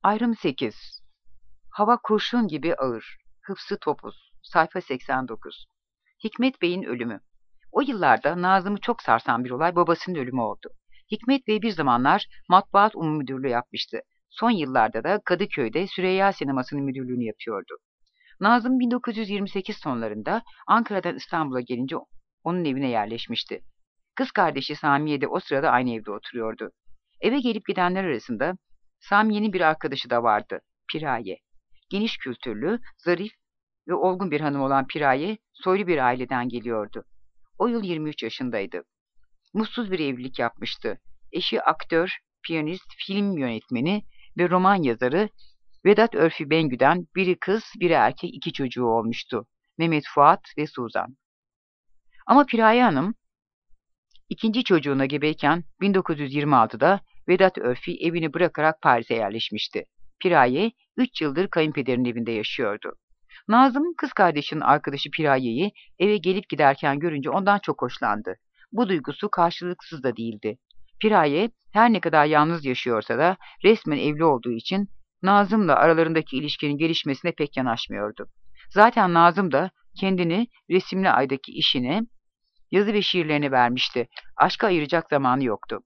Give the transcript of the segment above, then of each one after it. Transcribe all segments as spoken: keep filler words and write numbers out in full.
Ayrım sekiz. Hava kurşun gibi ağır. Hıfzı topuz. Sayfa seksen dokuz. Hikmet Bey'in ölümü. O yıllarda Nazım'ı çok sarsan bir olay babasının ölümü oldu. Hikmet Bey bir zamanlar Matbuat Umum Müdürlüğü yapmıştı. Son yıllarda da Kadıköy'de Süreyya Sineması'nın müdürlüğünü yapıyordu. Nazım bin dokuz yüz yirmi sekiz sonlarında Ankara'dan İstanbul'a gelince onun evine yerleşmişti. Kız kardeşi Samiye de o sırada aynı evde oturuyordu. Eve gelip gidenler arasında Samiye'nin bir arkadaşı da vardı, Piraye. Geniş kültürlü, zarif ve olgun bir hanım olan Piraye, soylu bir aileden geliyordu. O yıl yirmi üç yaşındaydı. Mutsuz bir evlilik yapmıştı. Eşi aktör, piyanist, film yönetmeni ve roman yazarı Vedat Örfi Bengü'den biri kız, biri erkek iki çocuğu olmuştu. Mehmet Fuat ve Suzan. Ama Piraye Hanım ikinci çocuğuna gebeyken bin dokuz yüz yirmi altıda Vedat Örfi evini bırakarak Paris'e yerleşmişti. Piraye üç yıldır kayınpederinin evinde yaşıyordu. Nazım kız kardeşinin arkadaşı Piraye'yi eve gelip giderken görünce ondan çok hoşlandı. Bu duygusu karşılıksız da değildi. Piraye her ne kadar yalnız yaşıyorsa da resmen evli olduğu için Nazım'la aralarındaki ilişkinin gelişmesine pek yanaşmıyordu. Zaten Nazım da kendini Resimli Ay'daki işine, yazı ve şiirlerini vermişti. Aşka ayıracak zamanı yoktu.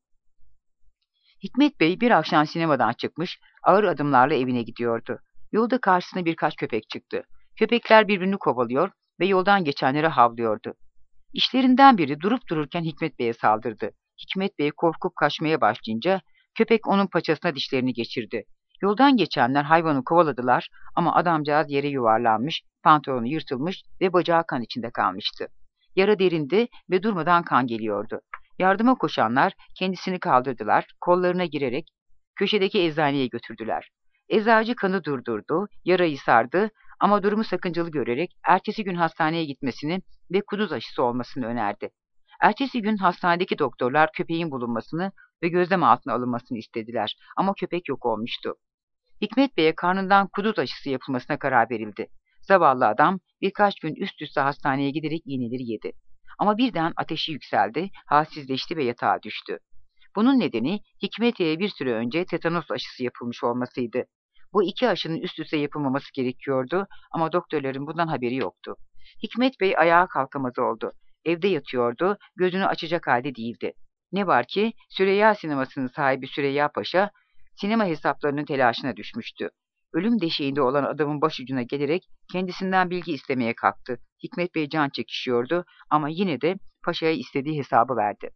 Hikmet Bey bir akşam sinemadan çıkmış, ağır adımlarla evine gidiyordu. Yolda karşısına birkaç köpek çıktı. Köpekler birbirini kovalıyor ve yoldan geçenlere havlıyordu. İşlerinden biri durup dururken Hikmet Bey'e saldırdı. Hikmet Bey korkup kaçmaya başlayınca köpek onun paçasına dişlerini geçirdi. Yoldan geçenler hayvanı kovaladılar ama adamcağız yere yuvarlanmış, pantolonu yırtılmış ve bacağı kan içinde kalmıştı. Yara derindi ve durmadan kan geliyordu. Yardıma koşanlar kendisini kaldırdılar, kollarına girerek köşedeki eczaneye götürdüler. Eczacı kanı durdurdu, yarayı sardı ama durumu sakıncalı görerek ertesi gün hastaneye gitmesini ve kuduz aşısı olmasını önerdi. Ertesi gün hastanedeki doktorlar köpeğin bulunmasını ve gözlem altına alınmasını istediler ama köpek yok olmuştu. Hikmet Bey'e karnından kuduz aşısı yapılmasına karar verildi. Zavallı adam birkaç gün üst üste hastaneye giderek iğneleri yedi. Ama birden ateşi yükseldi, halsizleşti ve yatağa düştü. Bunun nedeni Hikmet Bey'e bir süre önce tetanos aşısı yapılmış olmasıydı. Bu iki aşının üst üste yapılmaması gerekiyordu ama doktorların bundan haberi yoktu. Hikmet Bey ayağa kalkamaz oldu. Evde yatıyordu, gözünü açacak halde değildi. Ne var ki Süreyya Sineması'nın sahibi Süreyya Paşa, sinema hesaplarının telaşına düşmüştü. Ölüm deşeğinde olan adamın başucuna gelerek kendisinden bilgi istemeye kalktı. Hikmet Bey can çekişiyordu ama yine de Paşa'ya istediği hesabı verdi.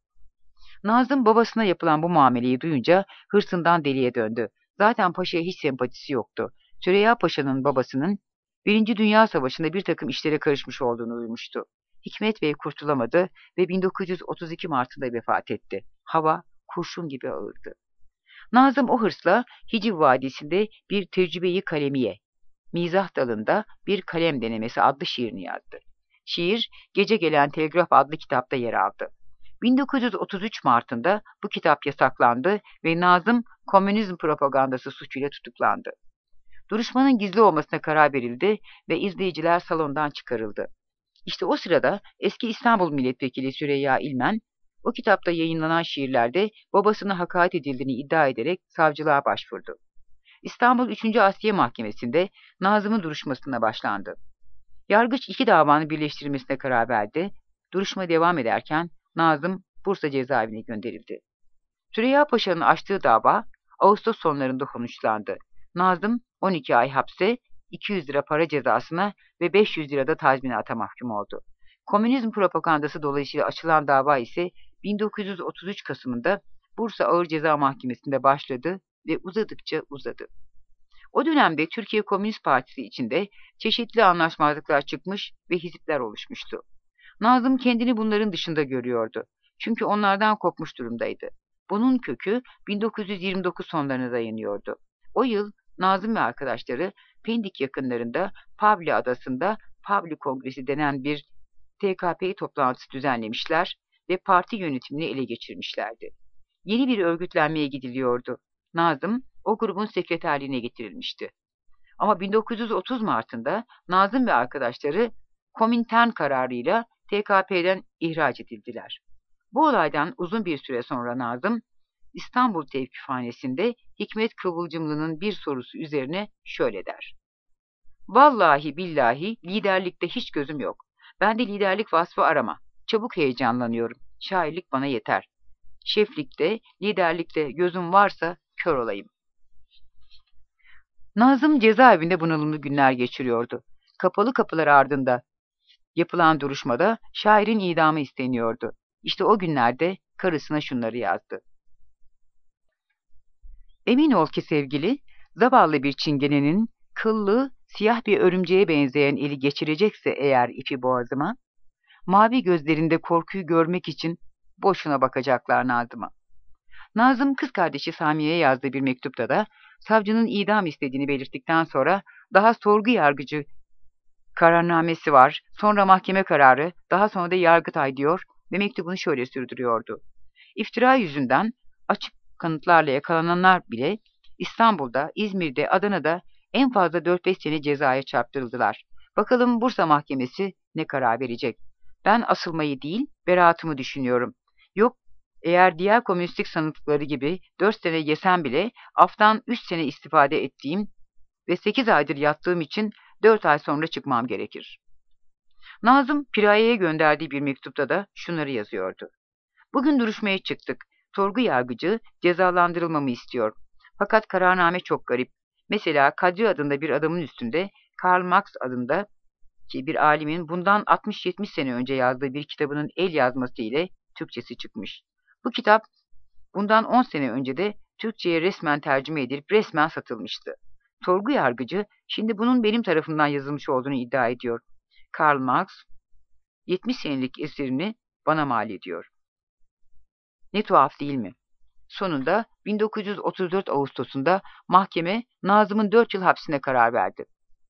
Nazım babasına yapılan bu muameleyi duyunca hırsından deliye döndü. Zaten Paşa'ya hiç sempatisi yoktu. Süreyya Paşa'nın babasının Birinci Dünya Savaşı'nda bir takım işlere karışmış olduğunu duymuştu. Hikmet Bey kurtulamadı ve bin dokuz yüz otuz iki Mart'ında vefat etti. Hava kurşun gibi ağırdı. Nazım o hırsla Hiciv Vadisi'nde bir tecrübeyi kalemiye, mizah dalında bir kalem denemesi adlı şiirini yazdı. Şiir, Gece Gelen Telgraf adlı kitapta yer aldı. bin dokuz yüz otuz üç Mart'ında bu kitap yasaklandı ve Nazım komünizm propagandası suçuyla tutuklandı. Duruşmanın gizli olmasına karar verildi ve izleyiciler salondan çıkarıldı. İşte o sırada eski İstanbul Milletvekili Süreyya İlmen, o kitapta yayınlanan şiirlerde babasına hakaret edildiğini iddia ederek savcılığa başvurdu. İstanbul üçüncü Asliye Mahkemesi'nde Nazım'ın duruşmasına başlandı. Yargıç iki davanın birleştirilmesine karar verdi. Duruşma devam ederken Nazım Bursa cezaevine gönderildi. Süreyya Paşa'nın açtığı dava Ağustos sonlarında sonuçlandı. Nazım on iki ay hapse, iki yüz lira para cezasına ve beş yüz lira da tazminata mahkum oldu. Komünizm propagandası dolayısıyla açılan dava ise bin dokuz yüz otuz üç Kasım'ında Bursa Ağır Ceza Mahkemesi'nde başladı ve uzadıkça uzadı. O dönemde Türkiye Komünist Partisi içinde çeşitli anlaşmazlıklar çıkmış ve hizipler oluşmuştu. Nazım kendini bunların dışında görüyordu. Çünkü onlardan kopmuş durumdaydı. Bunun kökü bin dokuz yüz yirmi dokuz sonlarına dayanıyordu. O yıl Nazım ve arkadaşları Pendik yakınlarında Pavli Adası'nda Pavli Kongresi denen bir T K P toplantısı düzenlemişler ve parti yönetimini ele geçirmişlerdi. Yeni bir örgütlenmeye gidiliyordu. Nazım o grubun sekreterliğine getirilmişti. Ama bin dokuz yüz otuz Mart'ında Nazım ve arkadaşları Komintern kararıyla T K P'den ihraç edildiler. Bu olaydan uzun bir süre sonra Nazım İstanbul Tevkifhanesi'nde Hikmet Kıvılcımlı'nın bir sorusu üzerine şöyle der: "Vallahi billahi liderlikte hiç gözüm yok. Ben de liderlik vasfı arama. Çabuk heyecanlanıyorum. Şairlik bana yeter. Şeflikte, liderlikte gözüm varsa kör olayım." Nazım cezaevinde bunalımlı günler geçiriyordu. Kapalı kapılar ardında yapılan duruşmada şairin idamı isteniyordu. İşte o günlerde karısına şunları yazdı: "Emin ol ki sevgili, zavallı bir çingenenin kıllı, siyah bir örümceğe benzeyen eli geçirecekse eğer ipi boğazıma, mavi gözlerinde korkuyu görmek için boşuna bakacaklar Nazım'a." Nazım, kız kardeşi Samiye'ye yazdığı bir mektupta da savcının idam istediğini belirttikten sonra daha sorgu yargıcı kararnamesi var, sonra mahkeme kararı, daha sonra da Yargıtay diyor ve mektubunu şöyle sürdürüyordu: "İftira yüzünden açık kanıtlarla yakalananlar bile İstanbul'da, İzmir'de, Adana'da en fazla dört beş sene cezaya çarptırıldılar. Bakalım Bursa Mahkemesi ne karar verecek? Ben asılmayı değil, beraatımı düşünüyorum. Yok, eğer diğer komünistik sanıkları gibi dört sene yesem bile aftan üç sene istifade ettiğim ve sekiz aydır yattığım için dört ay sonra çıkmam gerekir." Nazım, Piraye'ye gönderdiği bir mektupta da şunları yazıyordu: "Bugün duruşmaya çıktık. Sorgu yargıcı cezalandırılmamı istiyor. Fakat kararname çok garip. Mesela Kadri adında bir adamın üstünde Karl Marx adında ki bir alimin bundan altmış yetmiş sene önce yazdığı bir kitabının el yazması ile Türkçesi çıkmış. Bu kitap bundan on sene önce de Türkçe'ye resmen tercüme edilip resmen satılmıştı. Sorgu yargıcı şimdi bunun benim tarafından yazılmış olduğunu iddia ediyor. Karl Marx yetmiş senelik eserini bana mal ediyor. Ne tuhaf değil mi?" Sonunda bin dokuz yüz otuz dört Ağustos'unda mahkeme Nazım'ın dört yıl hapsine karar verdi.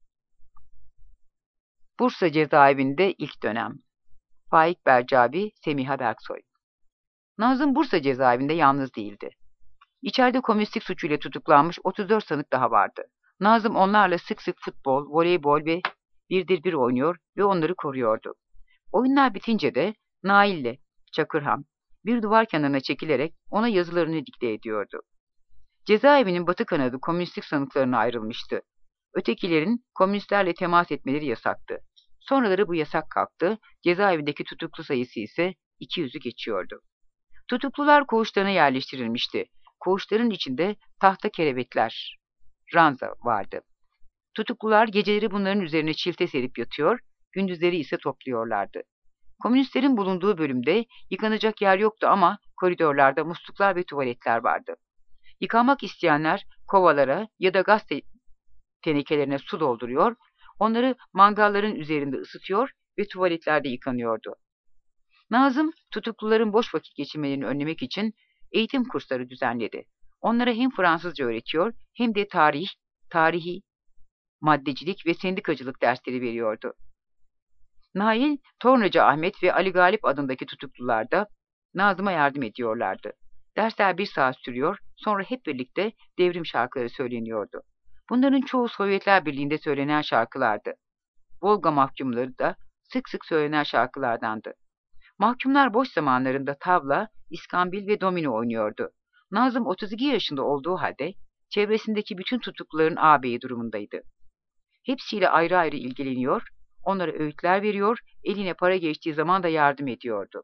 Bursa cezaevinde ilk dönem. Faik Bercabi, Semiha Berksoy. Nazım Bursa cezaevinde yalnız değildi. İçeride komünistik suçuyla tutuklanmış otuz dört sanık daha vardı. Nazım onlarla sık sık futbol, voleybol ve birdir bir oynuyor ve onları koruyordu. Oyunlar bitince de Nail'le Çakırhan bir duvar kenarına çekilerek ona yazılarını dikte ediyordu. Cezaevinin batı kanadı komünistik sanıklarına ayrılmıştı. Ötekilerin komünistlerle temas etmeleri yasaktı. Sonraları bu yasak kalktı, cezaevindeki tutuklu sayısı ise iki yüzü geçiyordu. Tutuklular koğuşlarına yerleştirilmişti. Koğuşların içinde tahta kelebekler, ranza vardı. Tutuklular geceleri bunların üzerine çilte serip yatıyor, gündüzleri ise topluyorlardı. Komünistlerin bulunduğu bölümde yıkanacak yer yoktu ama koridorlarda musluklar ve tuvaletler vardı. Yıkanmak isteyenler kovalara ya da gaz tenekelerine su dolduruyor, onları mangalların üzerinde ısıtıyor ve tuvaletlerde yıkanıyordu. Nazım, tutukluların boş vakit geçirmelerini önlemek için eğitim kursları düzenledi. Onlara hem Fransızca öğretiyor hem de tarih, tarihi, maddecilik ve sendikacılık dersleri veriyordu. Nail, Tornacı Ahmet ve Ali Galip adındaki tutuklular da Nazım'a yardım ediyorlardı. Dersler bir saat sürüyor, sonra hep birlikte devrim şarkıları söyleniyordu. Bunların çoğu Sovyetler Birliği'nde söylenen şarkılardı. Volga mahkumları da sık sık söylenen şarkılardandı. Mahkumlar boş zamanlarında tavla, iskambil ve domino oynuyordu. Nazım otuz iki yaşında olduğu halde çevresindeki bütün tutukluların ağabeyi durumundaydı. Hepsiyle ayrı ayrı ilgileniyor, onlara öğütler veriyor, eline para geçtiği zaman da yardım ediyordu.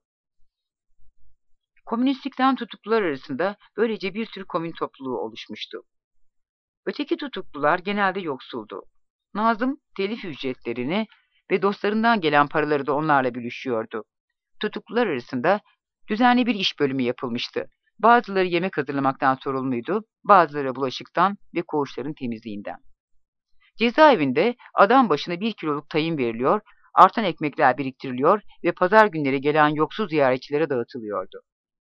Komünistlikten tutuklular arasında böylece bir tür komün topluluğu oluşmuştu. Öteki tutuklular genelde yoksuldu. Nazım telif ücretlerini ve dostlarından gelen paraları da onlarla bölüşüyordu. Tutuklular arasında düzenli bir iş bölümü yapılmıştı. Bazıları yemek hazırlamaktan sorumluydu, bazıları bulaşıktan ve koğuşların temizliğinden. Cezaevinde adam başına bir kiloluk tayin veriliyor, artan ekmekler biriktiriliyor ve pazar günleri gelen yoksul ziyaretçilere dağıtılıyordu.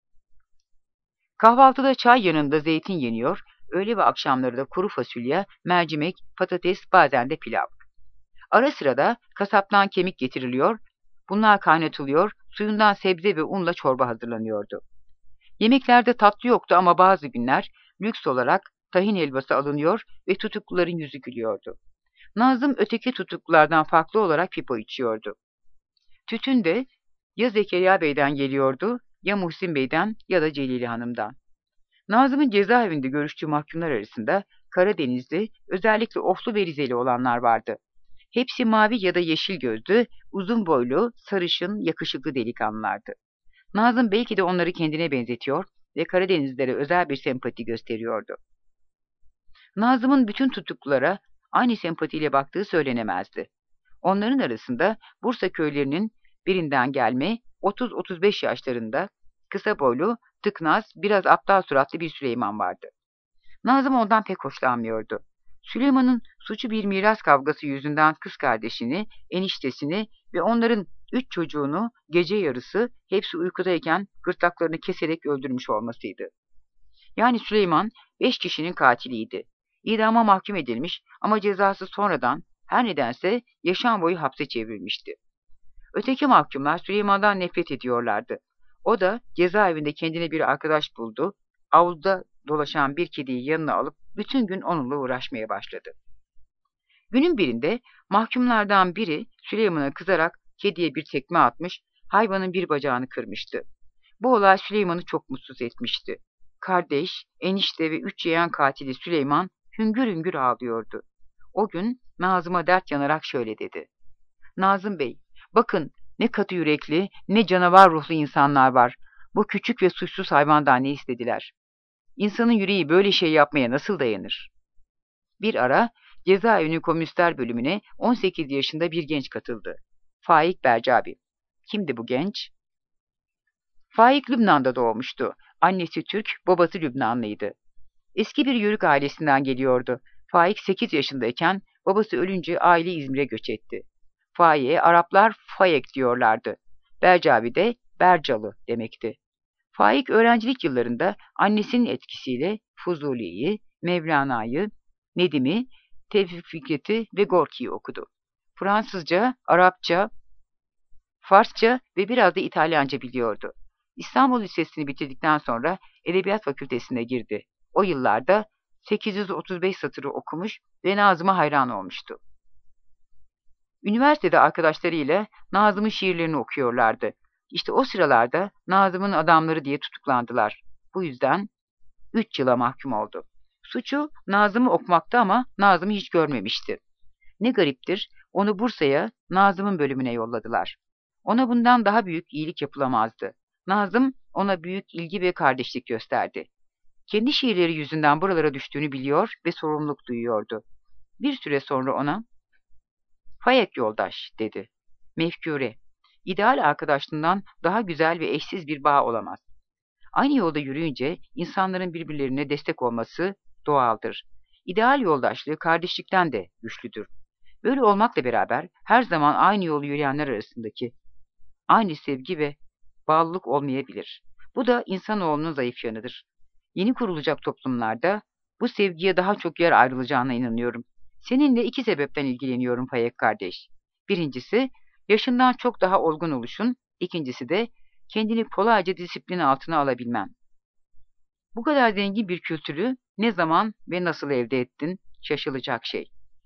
Kahvaltıda çay yanında zeytin yeniyor, öğle ve akşamları da kuru fasulye, mercimek, patates, bazen de pilav. Ara sıra da kasaptan kemik getiriliyor, bunlar kaynatılıyor, suyundan sebze ve unla çorba hazırlanıyordu. Yemeklerde tatlı yoktu ama bazı günler lüks olarak tahin helvası alınıyor ve tutukluların yüzü gülüyordu. Nazım öteki tutuklulardan farklı olarak pipo içiyordu. Tütün de ya Zekeriya Bey'den geliyordu, ya Muhsin Bey'den ya da Celili Hanım'dan. Nazım'ın cezaevinde görüştüğü mahkumlar arasında Karadenizli, özellikle Oflu ve Rizeli olanlar vardı. Hepsi mavi ya da yeşil gözlü, uzun boylu, sarışın, yakışıklı delikanlılardı. Nazım belki de onları kendine benzetiyor ve Karadenizlilere özel bir sempati gösteriyordu. Nazım'ın bütün tutuklulara aynı sempatiyle baktığı söylenemezdi. Onların arasında Bursa köylerinin birinden gelme, otuz otuz beş yaşlarında, kısa boylu, tıknaz, biraz aptal suratlı bir Süleyman vardı. Nazım ondan pek hoşlanmıyordu. Süleyman'ın suçu bir miras kavgası yüzünden kız kardeşini, eniştesini ve onların üç çocuğunu gece yarısı hepsi uykudayken gırtlaklarını keserek öldürmüş olmasıydı. Yani Süleyman beş kişinin katiliydi. İdama mahkum edilmiş ama cezası sonradan her nedense yaşam boyu hapse çevrilmişti. Öteki mahkumlar Süleyman'dan nefret ediyorlardı. O da cezaevinde kendine bir arkadaş buldu. Avluda dolaşan bir kediyi yanına alıp bütün gün onunla uğraşmaya başladı. Günün birinde mahkumlardan biri Süleyman'a kızarak kediye bir tekme atmış, hayvanın bir bacağını kırmıştı. Bu olay Süleyman'ı çok mutsuz etmişti. Kardeş, enişte ve üç yeğen katili Süleyman hüngür hüngür ağlıyordu. O gün Nazım'a dert yanarak şöyle dedi. Nazım Bey, bakın ne katı yürekli, ne canavar ruhlu insanlar var. Bu küçük ve suçsuz hayvandan ne istediler? İnsanın yüreği böyle şey yapmaya nasıl dayanır? Bir ara cezaevinin komünistler bölümüne on sekiz yaşında bir genç katıldı. Faik Bercabi. Kimdi bu genç? Faik Lübnan'da doğmuştu. Annesi Türk, babası Lübnanlıydı. Eski bir Yörük ailesinden geliyordu. Faik sekiz yaşındayken babası ölünce aile İzmir'e göç etti. Faik'e Araplar Faik diyorlardı. Bercabi de Bercalı demekti. Faik öğrencilik yıllarında annesinin etkisiyle Fuzuli'yi, Mevlana'yı, Nedim'i, Tevfik Fikret'i ve Gorki'yi okudu. Fransızca, Arapça, Farsça ve biraz da İtalyanca biliyordu. İstanbul Lisesi'ni bitirdikten sonra Edebiyat Fakültesi'ne girdi. O yıllarda sekiz yüz otuz beş satırı okumuş ve Nazım'a hayran olmuştu. Üniversitede arkadaşlarıyla Nazım'ın şiirlerini okuyorlardı. İşte o sıralarda Nazım'ın adamları diye tutuklandılar. Bu yüzden üç yıla mahkum oldu. Suçu Nazım'ı okumakta ama Nazım'ı hiç görmemişti. Ne gariptir, onu Bursa'ya, Nazım'ın bölümüne yolladılar. Ona bundan daha büyük iyilik yapılamazdı. Nazım ona büyük ilgi ve kardeşlik gösterdi. Kendi şiirleri yüzünden buralara düştüğünü biliyor ve sorumluluk duyuyordu. Bir süre sonra ona, Faik yoldaş dedi. Mefkure, ideal arkadaşlığından daha güzel ve eşsiz bir bağ olamaz. Aynı yolda yürüyünce insanların birbirlerine destek olması doğaldır. İdeal yoldaşlığı kardeşlikten de güçlüdür. Böyle olmakla beraber her zaman aynı yolu yürüyenler arasındaki aynı sevgi ve bağlılık olmayabilir. Bu da insanoğlunun zayıf yanıdır. Yeni kurulacak toplumlarda bu sevgiye daha çok yer ayrılacağına inanıyorum. Seninle iki sebepten ilgileniyorum Faik kardeş. Birincisi, yaşından çok daha olgun oluşun, ikincisi de kendini kolayca disiplin altına alabilmen. Bu kadar zengin bir kültürü ne zaman ve nasıl elde ettin? Şaşılacak şey.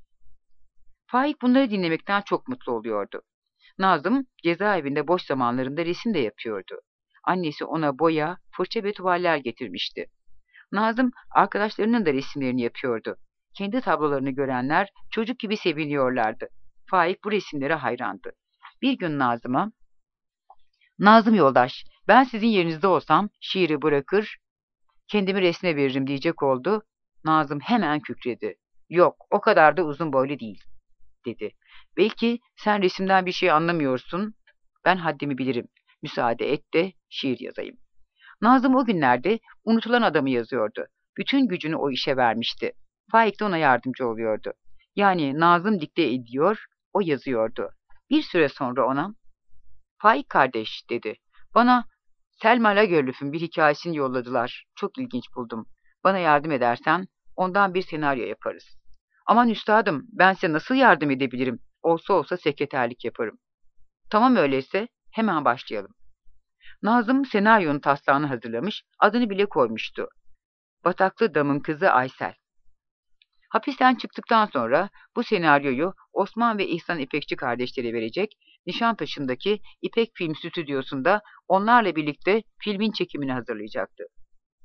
Faik bunları dinlemekten çok mutlu oluyordu. Nazım cezaevinde boş zamanlarında resim de yapıyordu. Annesi ona boya, fırça ve tuvaller getirmişti. Nazım arkadaşlarının da resimlerini yapıyordu. Kendi tablolarını görenler çocuk gibi seviniyorlardı. Faik bu resimlere hayrandı. Bir gün Nazım'a, Nazım yoldaş, ben sizin yerinizde olsam şiiri bırakır, kendimi resme veririm diyecek oldu. Nazım hemen kükredi. Yok, o kadar da uzun boylu değil, dedi. Belki sen resimden bir şey anlamıyorsun, ben haddimi bilirim. Müsaade et de şiir yazayım. Nazım o günlerde unutulan adamı yazıyordu. Bütün gücünü o işe vermişti. Faik de ona yardımcı oluyordu. Yani Nazım dikte ediyor, o yazıyordu. Bir süre sonra ona, Faik kardeş dedi. Bana Selma Lagerlöf'ün bir hikayesini yolladılar. Çok ilginç buldum. Bana yardım edersen ondan bir senaryo yaparız. Aman üstadım, ben size nasıl yardım edebilirim? Olsa olsa sekreterlik yaparım. Tamam öyleyse hemen başlayalım. Nazım senaryonun taslağını hazırlamış, adını bile koymuştu. Bataklı Dam'ın kızı Aysel. Hapisten çıktıktan sonra bu senaryoyu Osman ve İhsan İpekçi kardeşlere verecek, Nişantaşı'ndaki İpek Film Stüdyosu'nda onlarla birlikte filmin çekimini hazırlayacaktı.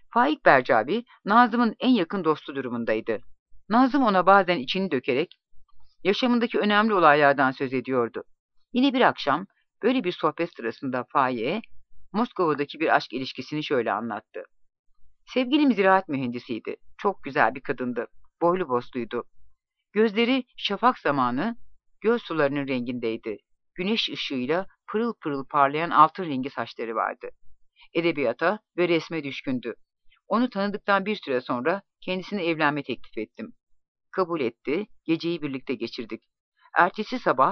Faik Bercabi, Nazım'ın en yakın dostu durumundaydı. Nazım ona bazen içini dökerek yaşamındaki önemli olaylardan söz ediyordu. Yine bir akşam böyle bir sohbet sırasında Faik'e Moskova'daki bir aşk ilişkisini şöyle anlattı. Sevgilim ziraat mühendisiydi. Çok güzel bir kadındı. Boylu bosluydu. Gözleri şafak zamanı göz sularının rengindeydi. Güneş ışığıyla pırıl pırıl parlayan altın rengi saçları vardı. Edebiyata ve resme düşkündü. Onu tanıdıktan bir süre sonra kendisine evlenme teklif ettim. Kabul etti, geceyi birlikte geçirdik. Ertesi sabah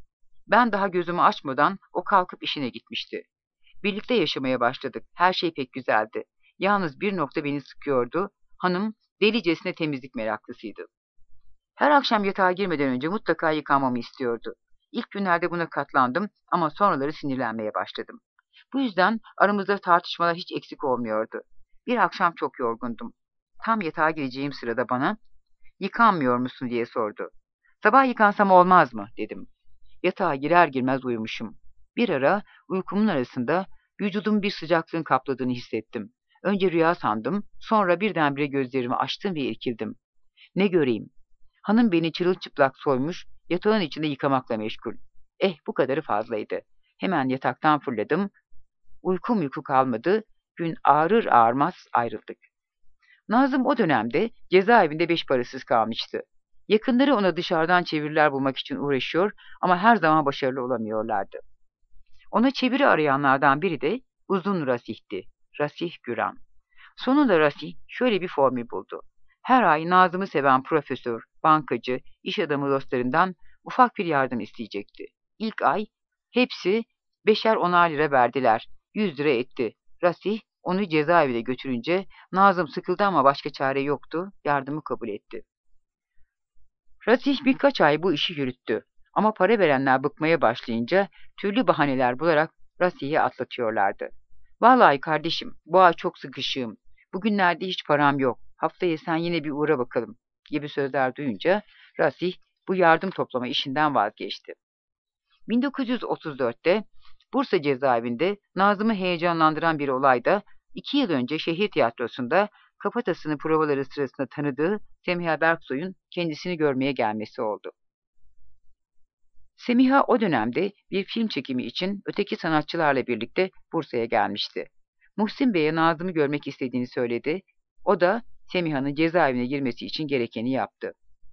ben daha gözümü açmadan o kalkıp işine gitmişti. Birlikte yaşamaya başladık. Her şey pek güzeldi. Yalnız bir nokta beni sıkıyordu. Hanım delicesine temizlik meraklısıydı. Her akşam yatağa girmeden önce mutlaka yıkanmamı istiyordu. İlk günlerde buna katlandım ama sonraları sinirlenmeye başladım. Bu yüzden aramızda tartışmalar hiç eksik olmuyordu. Bir akşam çok yorgundum. Tam yatağa gireceğim sırada bana "Yıkanmıyor musun?" diye sordu. "Sabah yıkansam olmaz mı?" dedim. Yatağa girer girmez uyumuşum. Bir ara uykumun arasında vücudum bir sıcaklığın kapladığını hissettim. Önce rüya sandım, sonra birdenbire gözlerimi açtım ve irkildim. Ne göreyim? Hanım beni çırılçıplak soymuş, yatağın içinde yıkamakla meşgul. Eh, bu kadarı fazlaydı. Hemen yataktan fırladım. Uykum uyku kalmadı. Gün ağrır ağarmaz ayrıldık. Nazım o dönemde cezaevinde beş parasız kalmıştı. Yakınları ona dışarıdan çeviriler bulmak için uğraşıyor ama her zaman başarılı olamıyorlardı. Ona çeviri arayanlardan biri de Uzun Rasih'ti. Rasih Güran. Sonunda Rasih şöyle bir formül buldu. Her ay Nazım'ı seven profesör, bankacı, iş adamı dostlarından ufak bir yardım isteyecekti. İlk ay hepsi beşer onar lira verdiler. Yüz lira etti. Rasih onu cezaevine götürünce Nazım sıkıldı ama başka çare yoktu. Yardımı kabul etti. Rasih birkaç ay bu işi yürüttü. Ama para verenler bıkmaya başlayınca türlü bahaneler bularak Rasih'i atlatıyorlardı. "Vallahi kardeşim, bu ay çok sıkışığım. Bugünlerde hiç param yok. Haftaya sen yine bir uğra bakalım" gibi sözler duyunca Rasih bu yardım toplama işinden vazgeçti. bin dokuz yüz otuz dörtte Bursa cezaevinde Nazım'ı heyecanlandıran bir olay da iki yıl önce şehir tiyatrosunda Kafatası'nın provaları sırasında tanıdığı Semiha Berksoy'un kendisini görmeye gelmesi oldu. Semiha o dönemde bir film çekimi için öteki sanatçılarla birlikte Bursa'ya gelmişti. Muhsin Bey'e Nazım'ı görmek istediğini söyledi. O da Semiha'nın cezaevine girmesi için gerekeni yaptı.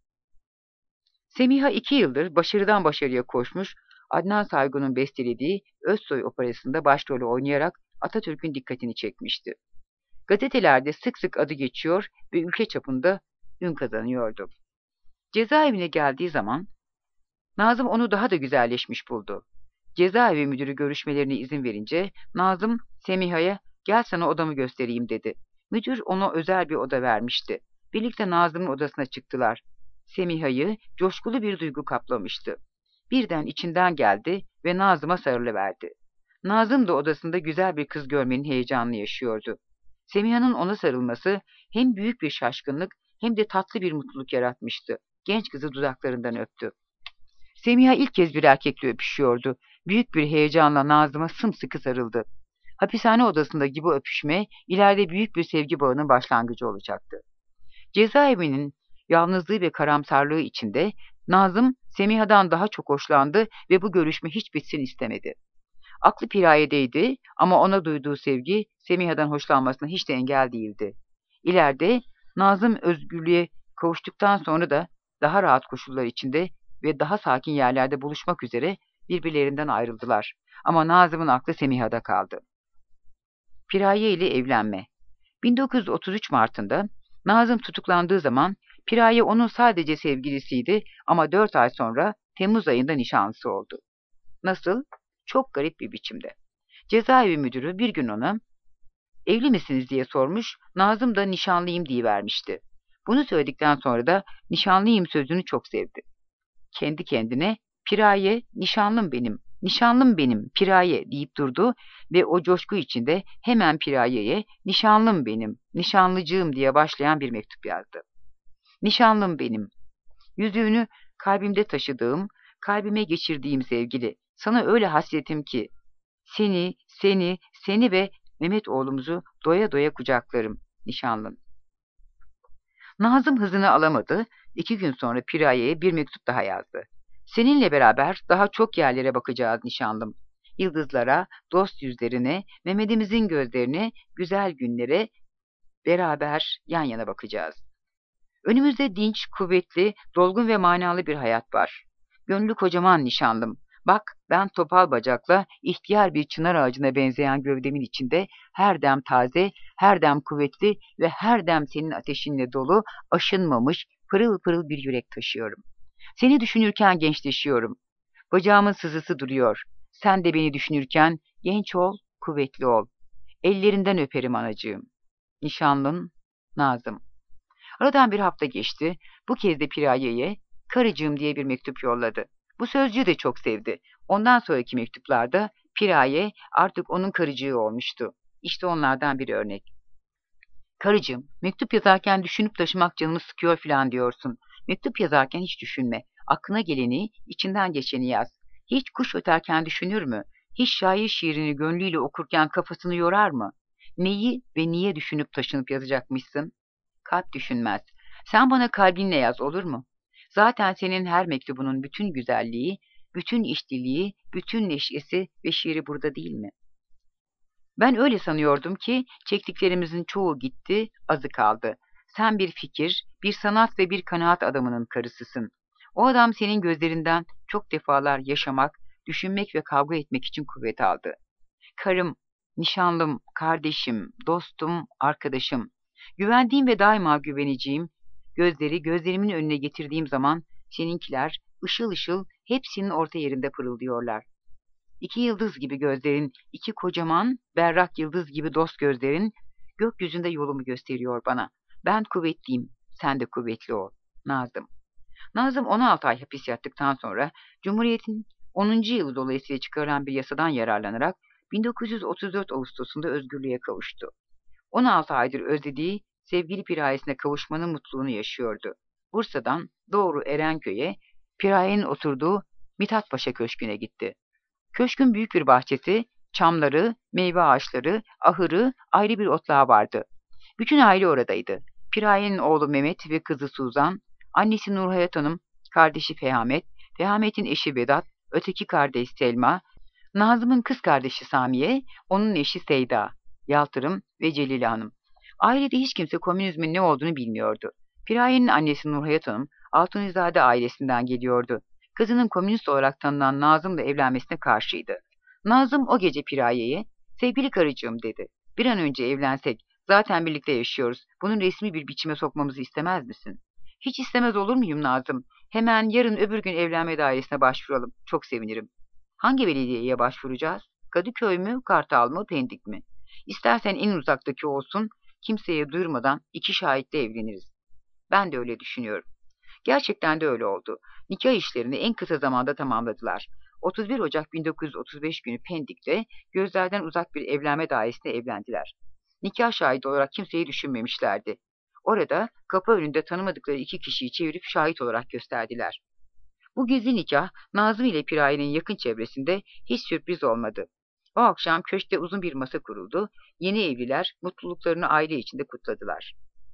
Semiha iki yıldır başarıdan başarıya koşmuş, Adnan Saygun'un bestelediği Özsoy operasında başrolü oynayarak Atatürk'ün dikkatini çekmişti. Gazetelerde sık sık adı geçiyor ve ülke çapında ün kazanıyordu. Cezaevine geldiği zaman Nazım onu daha da güzelleşmiş buldu. Cezaevi müdürü görüşmelerine izin verince Nazım Semiha'ya "Gel sana odamı göstereyim" dedi. Müdür ona özel bir oda vermişti. Birlikte Nazım'ın odasına çıktılar. Semiha'yı coşkulu bir duygu kaplamıştı. Birden içinden geldi ve Nazım'a sarılıverdi. Nazım da odasında güzel bir kız görmenin heyecanını yaşıyordu. Semiha'nın ona sarılması hem büyük bir şaşkınlık hem de tatlı bir mutluluk yaratmıştı. Genç kızı dudaklarından öptü. Semiha ilk kez bir erkekle öpüşüyordu. Büyük bir heyecanla Nazım'a sımsıkı sarıldı. Hapishane odasındaki bu öpüşme ileride büyük bir sevgi bağının başlangıcı olacaktı. Cezaevinin yalnızlığı ve karamsarlığı içinde Nazım Semiha'dan daha çok hoşlandı ve bu görüşme hiç bitsin istemedi. Aklı Piraye'deydi ama ona duyduğu sevgi Semiha'dan hoşlanmasına hiç de engel değildi. İleride Nazım özgürlüğe kavuştuktan sonra da daha rahat koşullar içinde ve daha sakin yerlerde buluşmak üzere birbirlerinden ayrıldılar. Ama Nazım'ın aklı Semiha'da kaldı. Piraye ile evlenme. bin dokuz yüz otuz üç Mart'ında Nazım tutuklandığı zaman Piraye onun sadece sevgilisiydi ama dört ay sonra Temmuz ayında nişanlısı oldu. Nasıl? Çok garip bir biçimde. Cezaevi müdürü bir gün ona "Evli misiniz?" diye sormuş, Nazım da "Nişanlıyım" diyivermişti. Bunu söyledikten sonra da "Nişanlıyım" sözünü çok sevdi. Kendi kendine "Piraye, nişanlım benim, nişanlım benim, Piraye" deyip durdu ve o coşku içinde hemen Piraye'ye "Nişanlım benim, nişanlıcığım" diye başlayan bir mektup yazdı. "Nişanlım benim, yüzüğünü kalbimde taşıdığım, kalbime geçirdiğim sevgili, sana öyle hasretim ki seni, seni, seni ve Mehmet oğlumuzu doya doya kucaklarım. Nişanlın. Nazım hızını alamadı. İki gün sonra Piraye'ye bir mektup daha yazdı. Seninle beraber daha çok yerlere bakacağız nişanlım. Yıldızlara, dost yüzlerine, Mehmet'imizin gözlerine, güzel günlere beraber yan yana bakacağız. Önümüzde dinç, kuvvetli, dolgun ve manalı bir hayat var. Gönlü kocaman nişanlım. Bak, ben topal bacakla ihtiyar bir çınar ağacına benzeyen gövdemin içinde her dem taze, her dem kuvvetli ve her dem senin ateşinle dolu, aşınmamış, pırıl pırıl bir yürek taşıyorum. Seni düşünürken gençleşiyorum. Bacağımın sızısı duruyor. Sen de beni düşünürken genç ol, kuvvetli ol. Ellerinden öperim anacığım. Nişanlın Nazım. Aradan bir hafta geçti. Bu kez de Piraye'ye karıcığım diye bir mektup yolladı. Bu sözcüğü de çok sevdi. Ondan sonraki mektuplarda Piraye artık onun karıcığı olmuştu. İşte onlardan bir örnek. Karıcığım, mektup yazarken düşünüp taşımak canımı sıkıyor filan diyorsun. Mektup yazarken hiç düşünme. Aklına geleni, içinden geçeni yaz. Hiç kuş öterken düşünür mü? Hiç şair şiirini gönlüyle okurken kafasını yorar mı? Neyi ve niye düşünüp taşınıp yazacakmışsın? Kalp düşünmez. Sen bana kalbinle yaz, olur mu? Zaten senin her mektubunun bütün güzelliği, bütün işliliği, bütün neşesi ve şiiri burada değil mi? Ben öyle sanıyordum ki çektiklerimizin çoğu gitti, azı kaldı. Sen bir fikir, bir sanat ve bir kanaat adamının karısısın. O adam senin gözlerinden çok defalar yaşamak, düşünmek ve kavga etmek için kuvvet aldı. Karım, nişanlım, kardeşim, dostum, arkadaşım. Güvendiğim ve daima güveneceğim, gözleri gözlerimin önüne getirdiğim zaman seninkiler ışıl ışıl hepsinin orta yerinde pırıldıyorlar. İki yıldız gibi gözlerin, iki kocaman, berrak yıldız gibi dost gözlerin, gökyüzünde yolumu gösteriyor bana. Ben kuvvetliyim, sen de kuvvetli ol. Nazım. Nazım on altı ay hapis yattıktan sonra, Cumhuriyet'in onuncu yılı dolayısıyla çıkarılan bir yasadan yararlanarak bin dokuz yüz otuz dört Ağustos'unda özgürlüğe kavuştu. on altı aydır özlediği sevgili pirayesine kavuşmanın mutluluğunu yaşıyordu. Bursa'dan doğru Erenköy'e, Piraye'nin oturduğu Mithat Paşa Köşkü'ne gitti. Köşkün büyük bir bahçesi, çamları, meyve ağaçları, ahırı, ayrı bir otlağı vardı. Bütün aile oradaydı. Piraye'nin oğlu Mehmet ve kızı Suzan, annesi Nurhayat Hanım, kardeşi Fehamet, Fehamet'in eşi Vedat, öteki kardeş Selma, Nazım'ın kız kardeşi Samiye, onun eşi Seyda, Yaltırım ve Celile Hanım. Ailede hiç kimse komünizmin ne olduğunu bilmiyordu. Piraye'nin annesi Nurhayat Hanım, Altunizade ailesinden geliyordu. Kızının komünist olarak tanınan Nazım'la evlenmesine karşıydı. Nazım o gece Piraye'ye, sevgili karıcığım dedi. Bir an önce evlensek, zaten birlikte yaşıyoruz. Bunun resmi bir biçime sokmamızı istemez misin? Hiç istemez olur muyum Nazım? Hemen yarın öbür gün evlenme dairesine başvuralım. Çok sevinirim. Hangi belediyeye başvuracağız? Kadıköy mü, Kartal mı, Pendik mi? İstersen en uzaktaki olsun, kimseye duyurmadan iki şahitle evleniriz. Ben de öyle düşünüyorum. Gerçekten de öyle oldu. Nikah işlerini en kısa zamanda tamamladılar. otuz bir Ocak bin dokuz yüz otuz beş günü Pendik'te gözlerden uzak bir evlenme dairesinde evlendiler. Nikah şahidi olarak kimseyi düşünmemişlerdi. Orada kapı önünde tanımadıkları iki kişiyi çevirip şahit olarak gösterdiler. Bu gizli nikah Nazım ile Piraye'nin yakın çevresinde hiç sürpriz olmadı. O akşam köşkte uzun bir masa kuruldu. Yeni evliler mutluluklarını aile içinde kutladılar.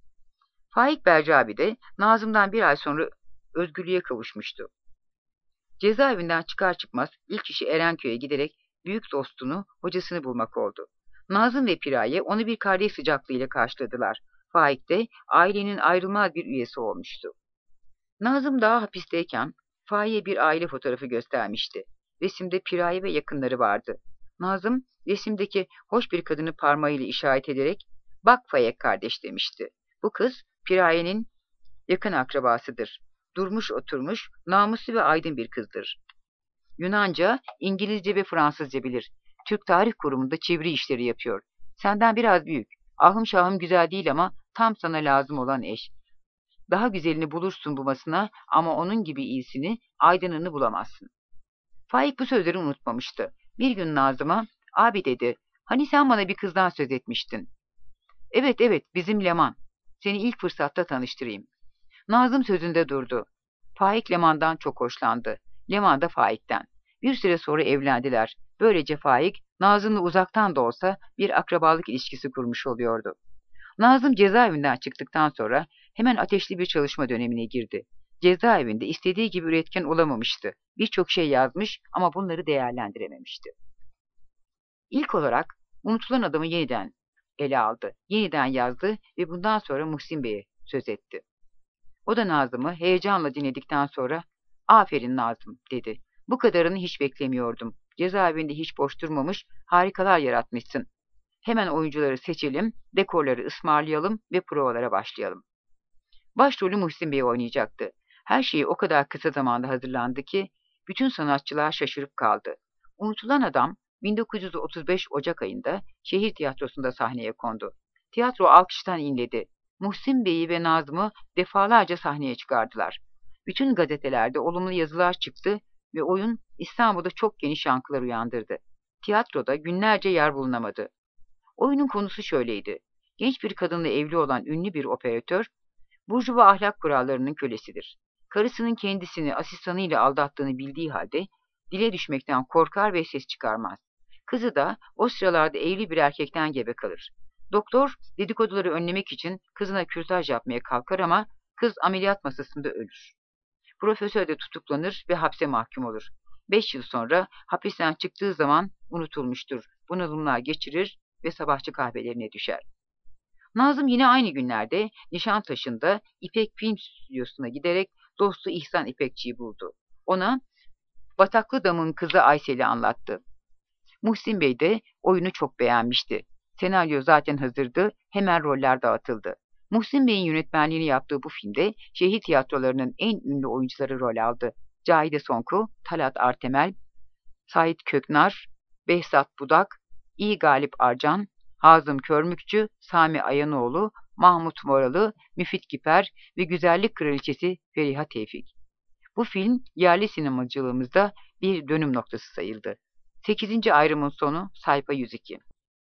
Faik Bercabi de Nazım'dan bir ay sonra özgürlüğe kavuşmuştu. Cezaevinden çıkar çıkmaz ilk işi Erenköy'e giderek büyük dostunu, hocasını bulmak oldu. Nazım ve Piraye onu bir kardeş sıcaklığıyla karşıladılar. Faik de ailenin ayrılmaz bir üyesi olmuştu. Nazım daha hapisteyken Faik'e bir aile fotoğrafı göstermişti. Resimde Piraye ve yakınları vardı. Nazım resimdeki hoş bir kadını parmağıyla işaret ederek "Bak Faik kardeş" demişti. Bu kız Piraye'nin yakın akrabasıdır. Durmuş oturmuş, namuslu ve aydın bir kızdır. Yunanca, İngilizce ve Fransızca bilir. Türk Tarih Kurumu'nda çeviri işleri yapıyor. Senden biraz büyük. Ahım şahım güzel değil ama tam sana lazım olan eş. Daha güzelini bulursun bumasına ama onun gibi iyisini, aydınını bulamazsın. Faik bu sözleri unutmamıştı. Bir gün Nazım'a, abi dedi, hani sen bana bir kızdan söz etmiştin. Evet evet, bizim Leman. Seni ilk fırsatta tanıştırayım. Nazım sözünde durdu. Faik Leman'dan çok hoşlandı. Leman da Faik'ten. Bir süre sonra evlendiler. Böylece Faik, Nazım'la uzaktan da olsa bir akrabalık ilişkisi kurmuş oluyordu. Nazım cezaevinden çıktıktan sonra hemen ateşli bir çalışma dönemine girdi. Cezaevinde istediği gibi üretken olamamıştı. Birçok şey yazmış ama bunları değerlendirememişti. İlk olarak unutulan adamı yeniden ele aldı. Yeniden yazdı ve bundan sonra Muhsin Bey'e söz etti. O da Nazım'ı heyecanla dinledikten sonra "Aferin Nazım," dedi. "Bu kadarını hiç beklemiyordum. Cezaevinde hiç boş durmamış, harikalar yaratmışsın. Hemen oyuncuları seçelim, dekorları ısmarlayalım ve provalara başlayalım." Başrolü Muhsin Bey oynayacaktı. Her şeyi o kadar kısa zamanda hazırlandı ki bütün sanatçılar şaşırıp kaldı. Unutulan Adam bin dokuz yüz otuz beş Ocak ayında şehir tiyatrosunda sahneye kondu. Tiyatro alkıştan inledi. Muhsin Bey'i ve Nazım'ı defalarca sahneye çıkardılar. Bütün gazetelerde olumlu yazılar çıktı ve oyun İstanbul'da çok geniş yankılar uyandırdı. Tiyatroda günlerce yer bulunamadı. Oyunun konusu şöyleydi. Genç bir kadınla evli olan ünlü bir operatör, burjuva ahlak kurallarının kölesidir. Karısının kendisini asistanıyla aldattığını bildiği halde dile düşmekten korkar ve ses çıkarmaz. Kızı da o sıralarda evli bir erkekten gebe kalır. Doktor dedikoduları önlemek için kızına kürtaj yapmaya kalkar ama kız ameliyat masasında ölür. Profesör de tutuklanır ve hapse mahkum olur. Beş yıl sonra hapisten çıktığı zaman unutulmuştur. Bunalımlar geçirir ve sabahçı kahvelerine düşer. Nazım yine aynı günlerde Nişantaşı'nda İpek Film Stüdyosu'na giderek dostu İhsan İpekçi'yi buldu. Ona Bataklı Dam'ın kızı Aysel'i anlattı. Muhsin Bey de oyunu çok beğenmişti. Senaryo zaten hazırdı, hemen roller dağıtıldı. Muhsin Bey'in yönetmenliğini yaptığı bu filmde şehir tiyatrolarının en ünlü oyuncuları rol aldı. Cahide Sonku, Talat Artemel, Sait Köknar, Behzat Budak, İ. Galip Arcan, Hazım Körmükçü, Sami Ayanoğlu, Mahmut Moralı, Müfit Kiper ve Güzellik Kraliçesi Feriha Tevfik. Bu film yerli sinemacılığımızda bir dönüm noktası sayıldı. sekizinci ayrımın sonu sayfa yüz iki.